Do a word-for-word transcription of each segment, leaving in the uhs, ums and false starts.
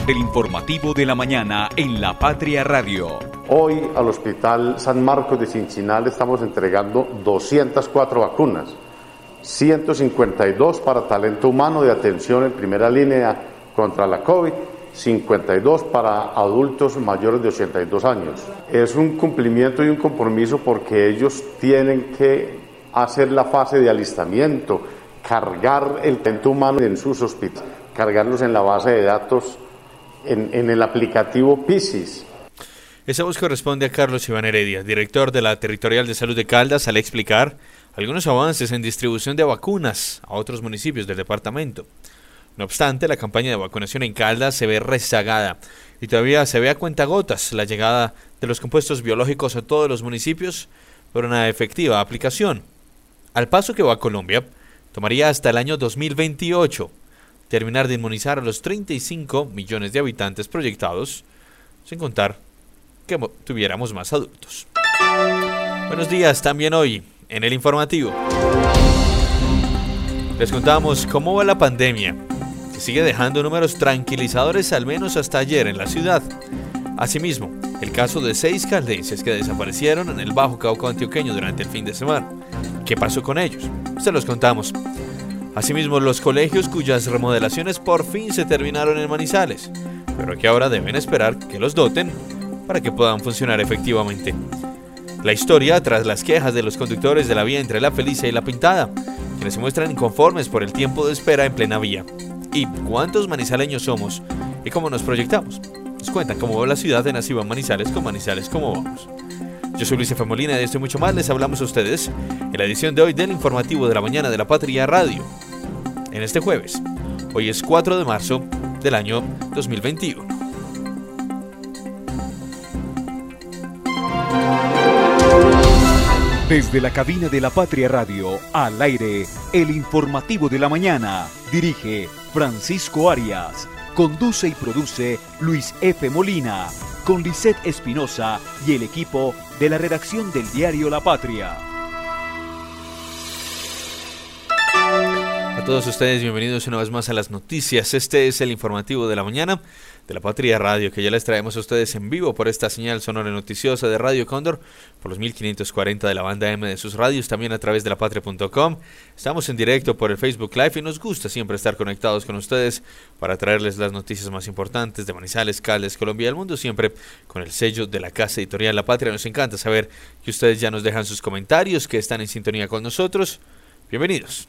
El informativo de la mañana en La Patria Radio. Hoy al Hospital San Marcos de Cinchinal estamos entregando doscientas cuatro vacunas, ciento cincuenta y dos para talento humano de atención en primera línea contra la COVID, cincuenta y dos para adultos mayores de ochenta y dos años. Es un cumplimiento y un compromiso porque ellos tienen que hacer la fase de alistamiento, cargar el talento humano en sus hospitales, cargarlos en la base de datos en, en el aplicativo PISIS. Esa voz corresponde a Carlos Iván Heredia, director de la Territorial de Salud de Caldas, al explicar algunos avances en distribución de vacunas a otros municipios del departamento. No obstante, la campaña de vacunación en Caldas se ve rezagada y todavía se ve a cuentagotas la llegada de los compuestos biológicos a todos los municipios por una efectiva aplicación. Al paso que va Colombia, tomaría hasta el año dos mil veintiocho terminar de inmunizar a los treinta y cinco millones de habitantes proyectados, sin contar que tuviéramos más adultos. Buenos días, también hoy en el informativo les contamos cómo va la pandemia, que sigue dejando números tranquilizadores al menos hasta ayer en la ciudad. Asimismo, el caso de seis caldenses que desaparecieron en el Bajo Cauca antioqueño durante el fin de semana. ¿Qué pasó con ellos? Se los contamos. Asimismo, los colegios cuyas remodelaciones por fin se terminaron en Manizales, pero que ahora deben esperar que los doten para que puedan funcionar efectivamente. La historia tras las quejas de los conductores de la vía entre La Felicia y La Pintada, quienes se muestran inconformes por el tiempo de espera en plena vía. Y cuántos manizaleños somos y cómo nos proyectamos. Nos cuentan cómo va la ciudad en Así va Manizales con Manizales Cómo Vamos. Yo soy Luis F. Molina y de esto y mucho más les hablamos a ustedes en la edición de hoy del informativo de la mañana de La Patria Radio. En este jueves, hoy es cuatro de marzo del año dos mil veintiuno. Desde la cabina de La Patria Radio, al aire, el informativo de la mañana. Dirige Francisco Arias. Conduce y produce Luis F. Molina, con Lisette Espinosa y el equipo de la redacción del diario La Patria. A todos ustedes, bienvenidos una vez más a las noticias. Este es el informativo de la mañana de La Patria Radio, que ya les traemos a ustedes en vivo por esta señal sonora noticiosa de Radio Cóndor, por los mil quinientos cuarenta de la banda M de sus radios, también a través de la patria punto com. Estamos en directo por el Facebook Live y nos gusta siempre estar conectados con ustedes para traerles las noticias más importantes de Manizales, Caldas, Colombia y el mundo, siempre con el sello de la casa editorial La Patria. Nos encanta saber que ustedes ya nos dejan sus comentarios, que están en sintonía con nosotros. Bienvenidos.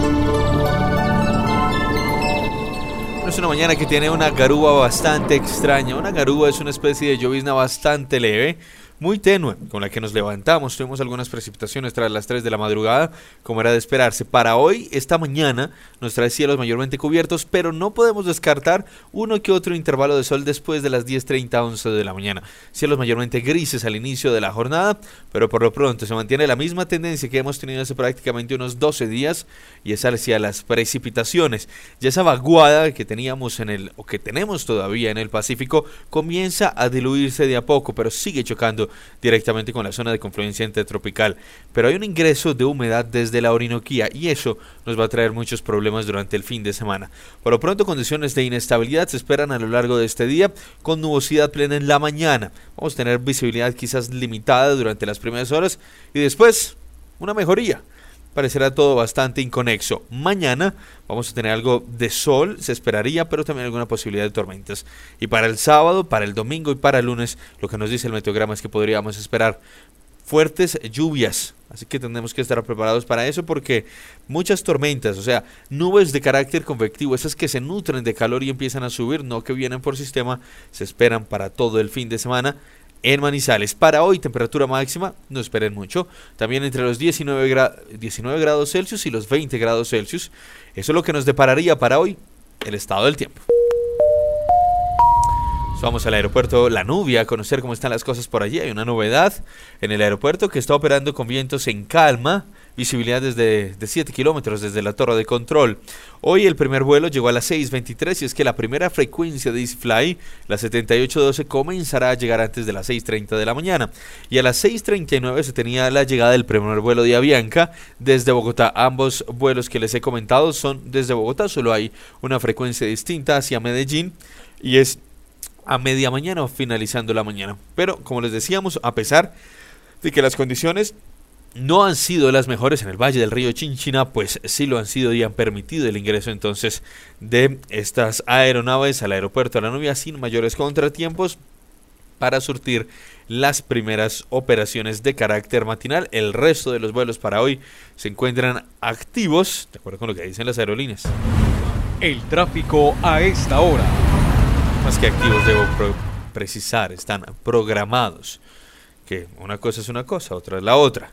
Es una mañana que tiene una garúa bastante extraña. Una garúa es una especie de llovizna bastante leve, muy tenue, con la que nos levantamos. Tuvimos algunas precipitaciones tras las tres de la madrugada, como era de esperarse. Para hoy, esta mañana, nos trae cielos mayormente cubiertos, pero no podemos descartar uno que otro intervalo de sol después de las diez treinta, once de la mañana. Cielos mayormente grises al inicio de la jornada, pero por lo pronto se mantiene la misma tendencia que hemos tenido hace prácticamente unos doce días, y es hacia las precipitaciones. Ya esa vaguada que teníamos en el, o que tenemos todavía en el Pacífico, comienza a diluirse de a poco, pero sigue chocando directamente con la zona de confluencia intertropical. Pero hay un ingreso de humedad desde la Orinoquía y eso nos va a traer muchos problemas durante el fin de semana. Por lo pronto, condiciones de inestabilidad se esperan a lo largo de este día, con nubosidad plena en la mañana. Vamos a tener visibilidad quizás limitada durante las primeras horas y después una mejoría. Parecerá todo bastante inconexo. Mañana vamos a tener algo de sol, se esperaría, pero también alguna posibilidad de tormentas. Y para el sábado, para el domingo y para el lunes, lo que nos dice el meteograma es que podríamos esperar fuertes lluvias. Así que tendremos que estar preparados para eso porque muchas tormentas, o sea, nubes de carácter convectivo, esas que se nutren de calor y empiezan a subir, no que vienen por sistema, se esperan para todo el fin de semana en Manizales. Para hoy, temperatura máxima, no esperen mucho, también entre los diecinueve grados Celsius y los veinte grados Celsius. Eso es lo que nos depararía para hoy el estado del tiempo. Vamos al aeropuerto La Nubia a conocer cómo están las cosas por allí. Hay una novedad en el aeropuerto que está operando con vientos en calma, visibilidad desde de siete kilómetros desde la torre de control. Hoy el primer vuelo llegó a las seis veintitrés y es que la primera frecuencia de EasyFly, la setenta y ocho doce, comenzará a llegar antes de las seis treinta de la mañana. Y a las seis treinta y nueve se tenía la llegada del primer vuelo de Avianca desde Bogotá. Ambos vuelos que les he comentado son desde Bogotá, solo hay una frecuencia distinta hacia Medellín. y es a media mañana o finalizando la mañana. Pero como les decíamos, a pesar de que las condiciones no han sido las mejores en el Valle del Río Chinchina, pues sí lo han sido y han permitido el ingreso entonces de estas aeronaves al aeropuerto de La Nubia sin mayores contratiempos para surtir las primeras operaciones de carácter matinal. El resto de los vuelos para hoy se encuentran activos, de acuerdo con lo que dicen las aerolíneas. El tráfico a esta hora. Más que activos, debo pro- precisar, están programados. Que una cosa es una cosa, otra es la otra.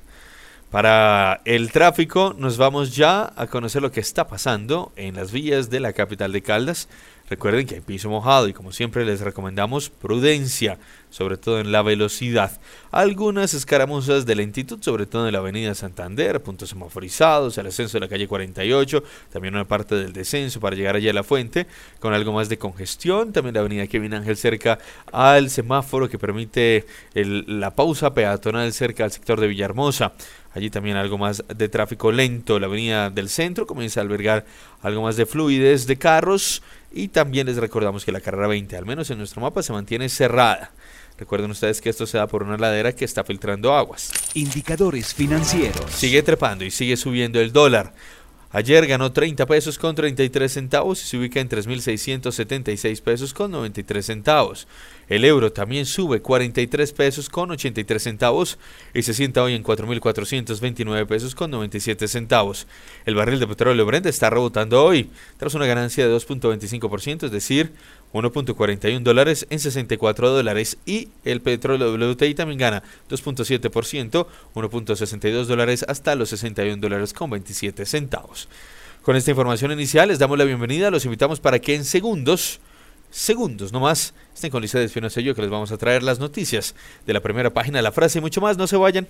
Para el tráfico nos vamos ya a conocer lo que está pasando en las vías de la capital de Caldas. Recuerden que hay piso mojado y como siempre les recomendamos prudencia, sobre todo en la velocidad. Algunas escaramuzas de lentitud, sobre todo en la avenida Santander, puntos semaforizados, el ascenso de la calle cuarenta y ocho, también una parte del descenso para llegar allá a la fuente, con algo más de congestión. También la avenida Kevin Ángel cerca al semáforo que permite el, la pausa peatonal cerca al sector de Villahermosa. Allí también algo más de tráfico lento. La avenida del centro comienza a albergar algo más de fluidez de carros. Y también les recordamos que la carrera veinte, al menos en nuestro mapa, se mantiene cerrada. Recuerden ustedes que esto se da por una ladera que está filtrando aguas. Indicadores financieros. Sigue trepando y sigue subiendo el dólar. Ayer ganó treinta pesos con treinta y tres centavos y se ubica en tres mil seiscientos setenta y seis pesos con noventa y tres centavos. El euro también sube cuarenta y tres pesos con ochenta y tres centavos y se sienta hoy en cuatro mil cuatrocientos veintinueve pesos con noventa y siete centavos. El barril de petróleo Brent está rebotando hoy tras una ganancia de dos punto veinticinco por ciento, es decir, uno punto cuarenta y uno dólares en sesenta y cuatro dólares, y el petróleo W T I también gana dos punto siete por ciento, uno punto sesenta y dos dólares hasta los sesenta y un dólares con veintisiete centavos. Con esta información inicial les damos la bienvenida, los invitamos para que en segundos, segundos nomás, estén con Lizeth Espinosa y yo, que les vamos a traer las noticias de la primera página, la frase y mucho más. No se vayan.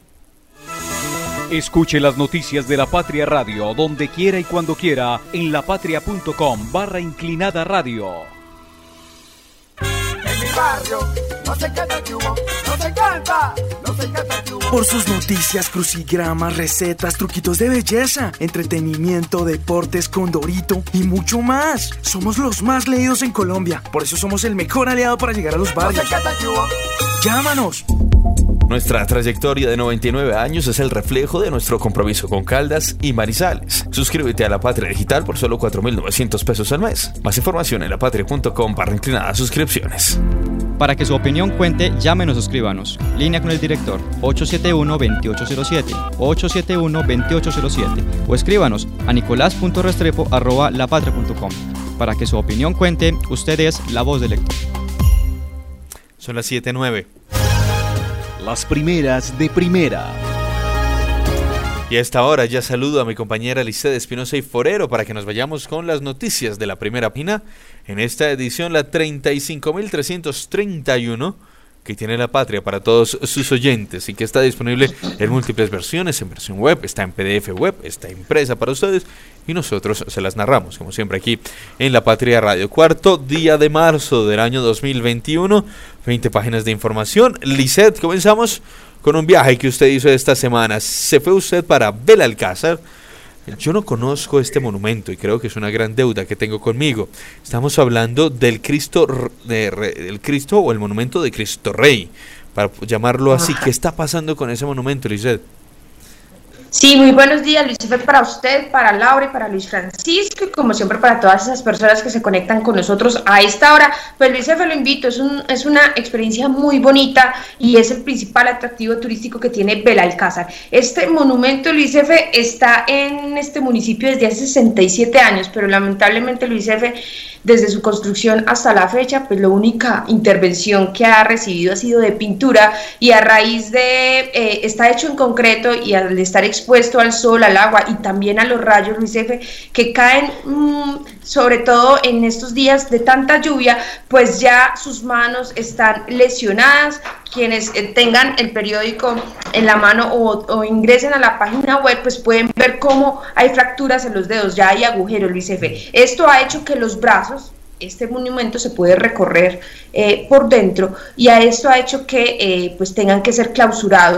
Escuche las noticias de La Patria Radio donde quiera y cuando quiera en lapatria.com barra inclinada radio. En mi barrio no se canta el yugo, no se canta, no se canta el yugo. Por sus noticias, crucigramas, recetas, truquitos de belleza, entretenimiento, deportes, Condorito y mucho más. Somos los más leídos en Colombia, por eso somos el mejor aliado para llegar a los barrios. No se canta el yugo. Llámanos. Nuestra trayectoria de noventa y nueve años es el reflejo de nuestro compromiso con Caldas y Manizales. Suscríbete a La Patria Digital por solo cuatro mil novecientos pesos al mes. Más información en lapatria.com barra inclinada suscripciones. Para que su opinión cuente, llámenos o escríbanos. Línea con el director ocho siete uno, dos ocho cero siete, ocho siete uno, dos ocho cero siete o escríbanos a nicolás punto restrepo arroba lapatria punto com. Para que su opinión cuente, usted es la voz del lector. Son las siete nueve. Las primeras de primera. Y a esta hora ya saludo a mi compañera Lizeth Espinosa y Forero para que nos vayamos con las noticias de la primera página en esta edición, la treinta y cinco mil trescientos treinta y uno, que tiene La Patria para todos sus oyentes y que está disponible en múltiples versiones, en versión web, está en P D F web, está impresa para ustedes y nosotros se las narramos, como siempre aquí en La Patria Radio. Cuarto día de marzo del año dos mil veintiuno, veinte páginas de información. Lizeth, comenzamos con un viaje que usted hizo esta semana. Se fue usted para Belalcázar. Yo no conozco este monumento y creo que es una gran deuda que tengo conmigo. Estamos hablando del Cristo, de, del Cristo o el monumento de Cristo Rey, para llamarlo así. ¿Qué está pasando con ese monumento, Lizeth? Sí, muy buenos días, Luis Efe, para usted, para Laura y para Luis Francisco, y como siempre para todas esas personas que se conectan con nosotros a esta hora. Pues Luis Efe, lo invito, es, un, es una experiencia muy bonita y es el principal atractivo turístico que tiene Belalcázar. Este monumento, Luis Efe, está en este municipio desde hace sesenta y siete años, pero lamentablemente, Luis Efe, desde su construcción hasta la fecha, pues la única intervención que ha recibido ha sido de pintura, y a raíz de, eh, está hecho en concreto, y al estar expuesto al sol, al agua y también a los rayos, Luis Efe, que caen mmm, sobre todo en estos días de tanta lluvia, pues ya sus manos están lesionadas. Quienes eh, tengan el periódico en la mano o, o ingresen a la página web, pues pueden ver cómo hay fracturas en los dedos, ya hay agujeros, Luis Efe. Esto ha hecho que los brazos, este monumento se puede recorrer eh, por dentro, y a esto ha hecho que eh, pues tengan que ser clausurados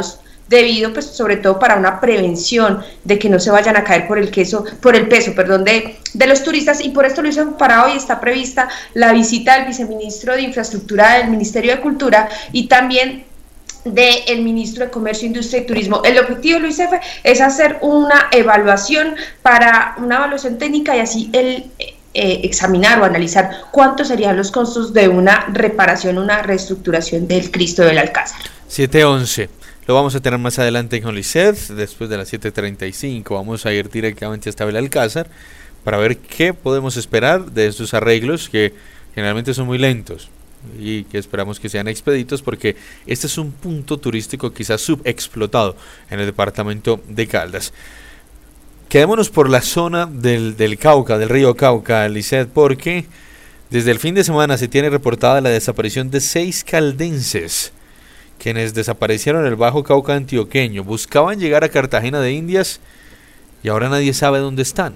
debido pues sobre todo para una prevención de que no se vayan a caer por el queso, por el peso, perdón, de, de los turistas, y por esto lo hizo para hoy. Está prevista la visita del viceministro de Infraestructura del Ministerio de Cultura y también del ministro de Comercio, Industria y Turismo. El objetivo, Luis Efe, es hacer una evaluación para una evaluación técnica y así el eh, examinar o analizar cuántos serían los costos de una reparación, una reestructuración del Cristo del Alcázar. siete once. Lo vamos a tener más adelante con Lisset, después de las siete treinta y cinco. Vamos a ir directamente hasta Belalcázar para ver qué podemos esperar de estos arreglos que generalmente son muy lentos y que esperamos que sean expeditos, porque este es un punto turístico quizás subexplotado en el departamento de Caldas. Quedémonos por la zona del, del Cauca, del río Cauca, Lisset, porque desde el fin de semana se tiene reportada la desaparición de seis caldenses, quienes desaparecieron en el Bajo Cauca antioqueño. Buscaban llegar a Cartagena de Indias y ahora nadie sabe dónde están.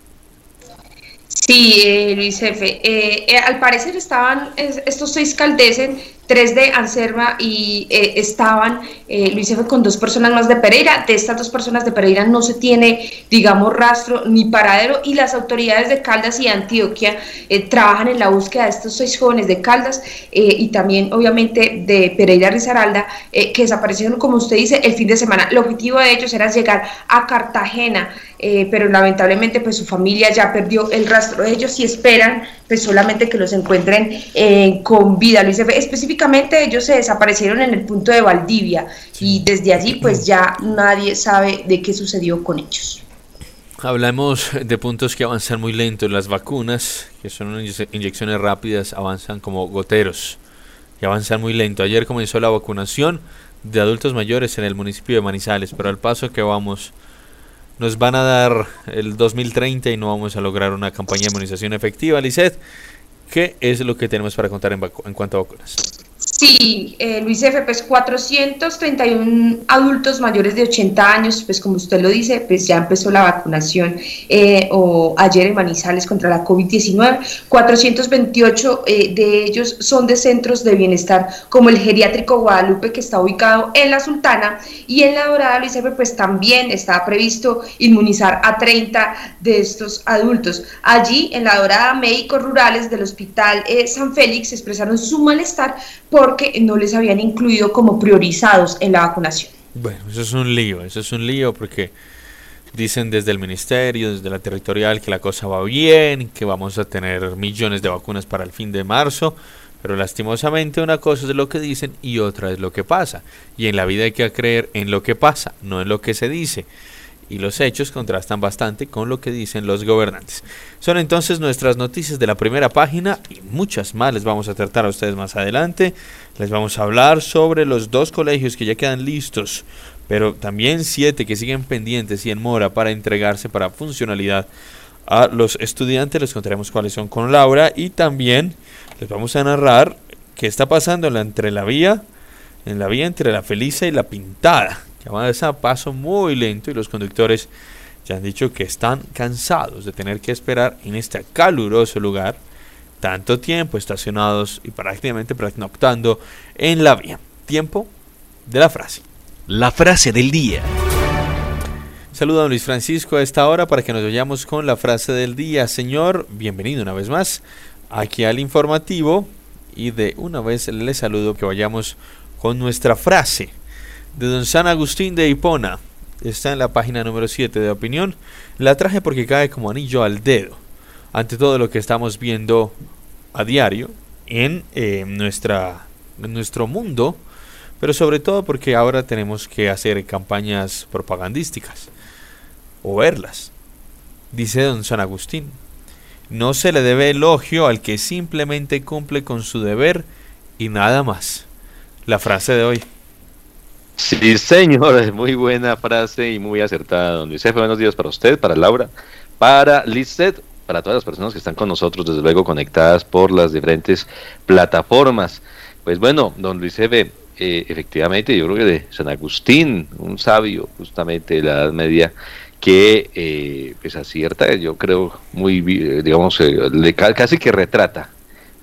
Sí, eh, Luis Efe, eh, eh, al parecer estaban es, estos seis caldenses, tres de Anserma y eh, estaban, eh, Luis Efe, con dos personas más de Pereira. De estas dos personas de Pereira no se tiene, digamos, rastro ni paradero, y las autoridades de Caldas y de Antioquia eh, trabajan en la búsqueda de estos seis jóvenes de Caldas eh, y también, obviamente, de Pereira Risaralda, eh, que desaparecieron, como usted dice, el fin de semana. El objetivo de ellos era llegar a Cartagena, eh, pero lamentablemente pues su familia ya perdió el rastro de ellos y esperan pues solamente que los encuentren eh, con vida, Luis Efe. Específicamente ellos se desaparecieron en el punto de Valdivia, sí, y desde allí pues ya nadie sabe de qué sucedió con ellos. Hablamos de puntos que avanzan muy lento. Las vacunas, que son inyecciones rápidas, avanzan como goteros y avanzan muy lento. Ayer comenzó la vacunación de adultos mayores en el municipio de Manizales, pero al paso que vamos nos van a dar el dos mil treinta y no vamos a lograr una campaña de inmunización efectiva. Lisset, ¿qué es lo que tenemos para contar en, en cuanto a vacunas? Sí, eh, Luis Efe, pues cuatrocientos treinta y uno adultos mayores de ochenta años, pues como usted lo dice, pues ya empezó la vacunación eh, o ayer en Manizales contra la COVID diecinueve. cuatrocientos veintiocho eh, de ellos son de centros de bienestar como el geriátrico Guadalupe, que está ubicado en La Sultana, y en La Dorada, Luis Efe, pues también está previsto inmunizar a treinta de estos adultos. Allí en La Dorada, médicos rurales del Hospital eh, San Félix expresaron su malestar por porque no les habían incluido como priorizados en la vacunación. Bueno, eso es un lío, eso es un lío porque dicen desde el ministerio, desde la territorial, que la cosa va bien, que vamos a tener millones de vacunas para el fin de marzo, pero lastimosamente una cosa es lo que dicen y otra es lo que pasa. Y en la vida hay que creer en lo que pasa, no en lo que se dice. Y los hechos contrastan bastante con lo que dicen los gobernantes. Son entonces nuestras noticias de la primera página y muchas más les vamos a tratar a ustedes más adelante. Les vamos a hablar sobre los dos colegios que ya quedan listos, pero también siete que siguen pendientes y en mora para entregarse para funcionalidad a los estudiantes. Les contaremos cuáles son con Laura y también les vamos a narrar qué está pasando en la, entre la vía, en la vía entre la Feliza y la Pintada. Avanza a paso muy lento y los conductores ya han dicho que están cansados de tener que esperar en este caluroso lugar tanto tiempo estacionados y prácticamente pernoctando en la vía. Tiempo de la frase. La frase del día. Saluda a Luis Francisco a esta hora para que nos vayamos con la frase del día. Señor, bienvenido una vez más aquí al informativo y de una vez le saludo que vayamos con nuestra frase de don San Agustín de Hipona. Está en la página número siete de Opinión. La traje porque cae como anillo al dedo ante todo lo que estamos viendo a diario en, eh, nuestra, en nuestro mundo, pero sobre todo porque ahora tenemos que hacer campañas propagandísticas o verlas. Dice don San Agustín: no se le debe elogio al que simplemente cumple con su deber y nada más. La frase de hoy. Sí, señor, muy buena frase y muy acertada, don Luis Efe. Buenos días para usted, para Laura, para Lisset, para todas las personas que están con nosotros, desde luego conectadas por las diferentes plataformas. Pues bueno, don Luis Efe, eh, efectivamente, yo creo que de San Agustín, un sabio justamente de la Edad Media, que eh, pues acierta, yo creo, muy, digamos, eh, le, casi que retrata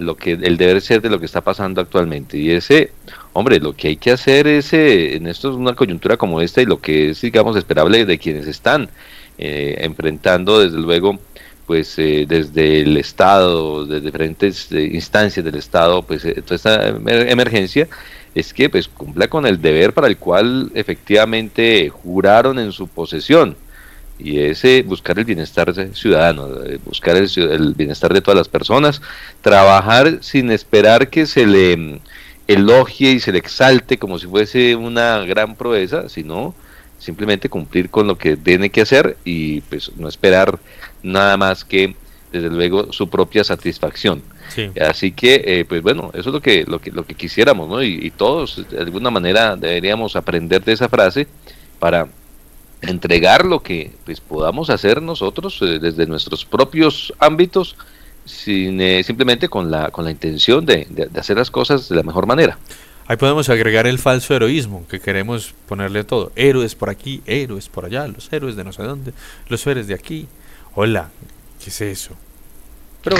lo que el deber ser de lo que está pasando actualmente. Y ese, hombre, lo que hay que hacer es, eh, en esto es una coyuntura como esta, y lo que es, digamos, esperable de quienes están eh, enfrentando, desde luego, pues eh, desde el Estado, de diferentes eh, instancias del Estado, pues eh, toda esta emer- emergencia, es que pues cumpla con el deber para el cual efectivamente juraron en su posesión, y es eh, buscar el bienestar ciudadano, eh, buscar el, el bienestar de todas las personas, trabajar sin esperar que se le mm, elogie y se le exalte como si fuese una gran proeza, sino simplemente cumplir con lo que tiene que hacer, y pues no esperar nada más que, desde luego, su propia satisfacción. Sí. Así que, eh, pues bueno, eso es lo que lo que lo que quisiéramos, ¿no? Y, y todos, de alguna manera, deberíamos aprender de esa frase para entregar lo que pues podamos hacer nosotros eh, desde nuestros propios ámbitos, sin, eh, simplemente con la con la intención de, de, de hacer las cosas de la mejor manera. Ahí podemos agregar el falso heroísmo, que queremos ponerle a todo. Héroes por aquí, héroes por allá, los héroes de no sé dónde, los héroes de aquí. Hola, ¿qué es eso? Pero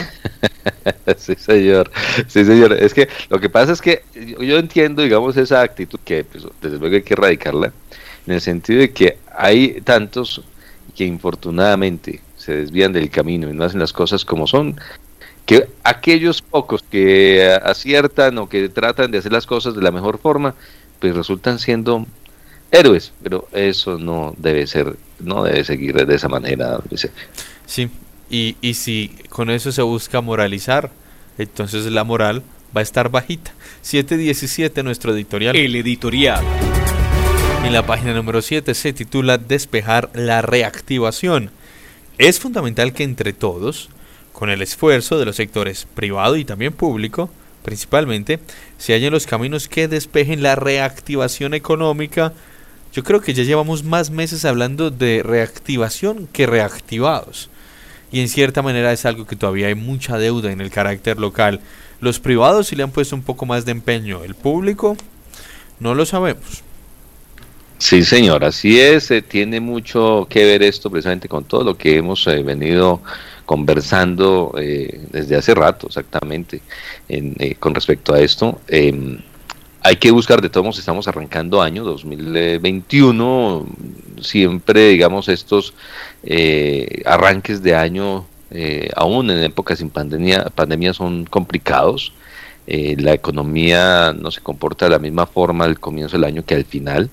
sí, señor. Sí, señor. Es que lo que pasa es que yo, yo entiendo, digamos, esa actitud que pues, desde luego hay que erradicarla, en el sentido de que hay tantos que infortunadamente se desvían del camino y no hacen las cosas como son, que aquellos pocos que aciertan o que tratan de hacer las cosas de la mejor forma, pues resultan siendo héroes, pero eso no debe ser, no debe seguir de esa manera. sí, y, y si con eso se busca moralizar, entonces la moral va a estar bajita. siete diecisiete nuestro editorial. El editorial. En la página número siete se titula Despejar la reactivación. Es fundamental que entre todos, con el esfuerzo de los sectores privado y también público, principalmente, se hallen los caminos que despejen la reactivación económica. Yo creo que ya llevamos más meses hablando de reactivación que reactivados. Y en cierta manera es algo que todavía hay mucha deuda en el carácter local. Los privados sí le han puesto un poco más de empeño. El público, no lo sabemos. Sí, señor, así es. Eh, tiene mucho que ver esto precisamente con todo lo que hemos eh, venido conversando eh, desde hace rato, exactamente, en, eh, con respecto a esto. Eh, hay que buscar, de todos modos, estamos arrancando año dos mil veintiuno, siempre, digamos, estos eh, arranques de año, eh, aún en épocas sin pandemia, pandemia son complicados. Eh, la economía no se comporta de la misma forma al comienzo del año que al final,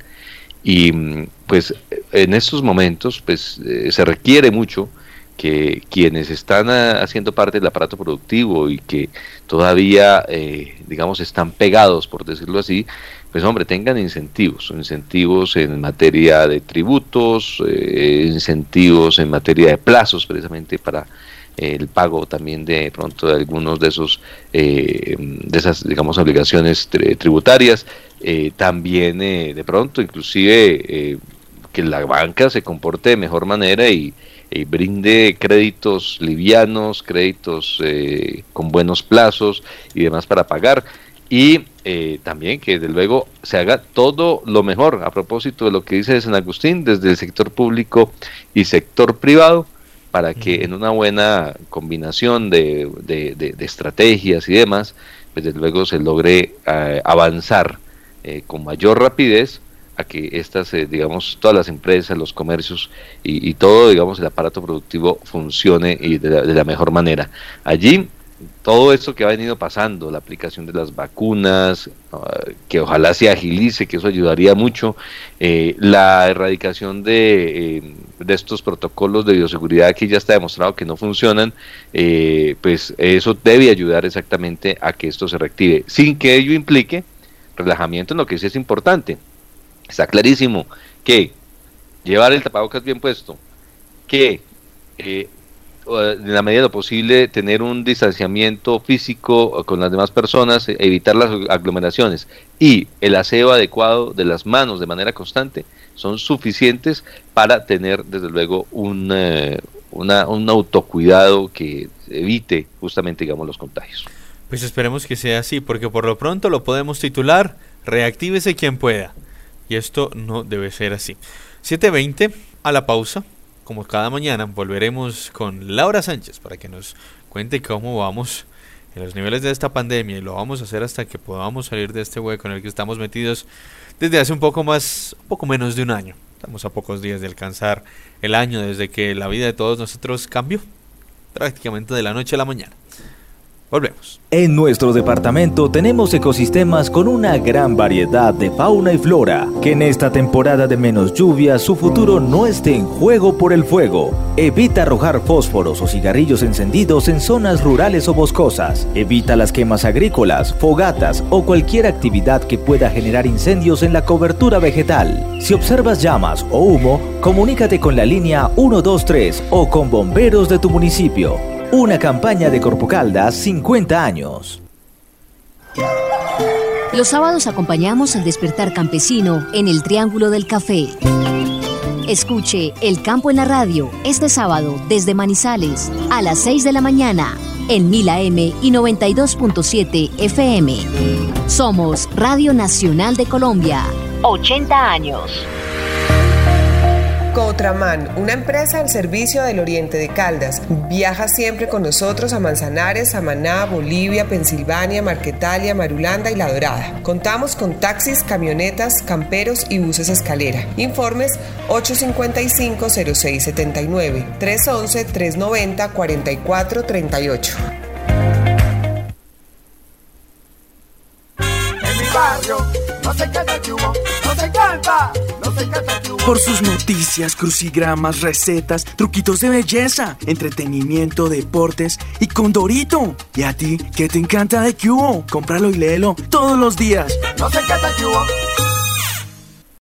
y pues en estos momentos pues eh, se requiere mucho que quienes están a, haciendo parte del aparato productivo y que todavía, eh, digamos, están pegados, por decirlo así, pues hombre, tengan incentivos, incentivos en materia de tributos, eh, incentivos en materia de plazos, precisamente para eh, el pago también de pronto de algunos de esos, eh, de esas, digamos, obligaciones tri- tributarias, eh, también eh, de pronto, inclusive, eh, que la banca se comporte de mejor manera y y brinde créditos livianos, créditos eh, con buenos plazos y demás para pagar, y eh, también que desde luego se haga todo lo mejor, a propósito de lo que dice San Agustín, desde el sector público y sector privado, para que en una buena combinación de, de, de, de estrategias y demás, pues desde luego se logre eh, avanzar eh, con mayor rapidez, a que estas, eh, digamos, todas las empresas, los comercios y, y todo, digamos, el aparato productivo funcione y de la, de la mejor manera. Allí, todo esto que ha venido pasando, la aplicación de las vacunas, uh, que ojalá se agilice, que eso ayudaría mucho, eh, la erradicación de, eh, de estos protocolos de bioseguridad que ya está demostrado que no funcionan, eh, pues eso debe ayudar exactamente a que esto se reactive, sin que ello implique relajamiento en lo que sí es importante. Está clarísimo que llevar el tapabocas bien puesto, que eh, en la medida de lo posible tener un distanciamiento físico con las demás personas, evitar las aglomeraciones y el aseo adecuado de las manos de manera constante son suficientes para tener desde luego un, eh, una, un autocuidado que evite justamente, digamos, los contagios. Pues esperemos que sea así, porque por lo pronto lo podemos titular Reactívese quien pueda. Y esto no debe ser así. siete veinte, a la pausa. Como cada mañana, volveremos con Laura Sánchez para que nos cuente cómo vamos en los niveles de esta pandemia, y lo vamos a hacer hasta que podamos salir de este hueco en el que estamos metidos desde hace un poco más, un poco menos de un año. Estamos a pocos días de alcanzar el año desde que la vida de todos nosotros cambió, prácticamente de la noche a la mañana. Volvemos. En nuestro departamento tenemos ecosistemas con una gran variedad de fauna y flora, que en esta temporada de menos lluvia su futuro no esté en juego por el fuego. Evita arrojar fósforos o cigarrillos encendidos en zonas rurales o boscosas. Evita las quemas agrícolas, fogatas o cualquier actividad que pueda generar incendios en la cobertura vegetal. Si observas llamas o humo, comunícate con la línea uno dos tres o con bomberos de tu municipio. Una campaña de Corpo Caldas cincuenta años. Los sábados acompañamos el despertar campesino en el Triángulo del Café. Escuche El Campo en la Radio este sábado desde Manizales a las seis de la mañana en mil A M y noventa y dos punto siete F M. Somos Radio Nacional de Colombia. ochenta años. Cotraman, una empresa al servicio del oriente de Caldas. Viaja siempre con nosotros a Manzanares, Samaná, Bolivia, Pensilvania, Marquetalia, Marulanda y La Dorada. Contamos con taxis, camionetas, camperos y buses escalera. Informes ocho cinco cinco, cero seis siete nueve, tres once, tres noventa, cuarenta y cuatro treinta y ocho. En mi barrio no se canta el yugo, no se canta, no se canta el yugo. Por sus noticias, crucigramas, recetas, truquitos de belleza, entretenimiento, deportes y Condorito. ¿Y a ti qué te encanta de Cubo? Cómpralo y léelo todos los días. No se canta el yugo.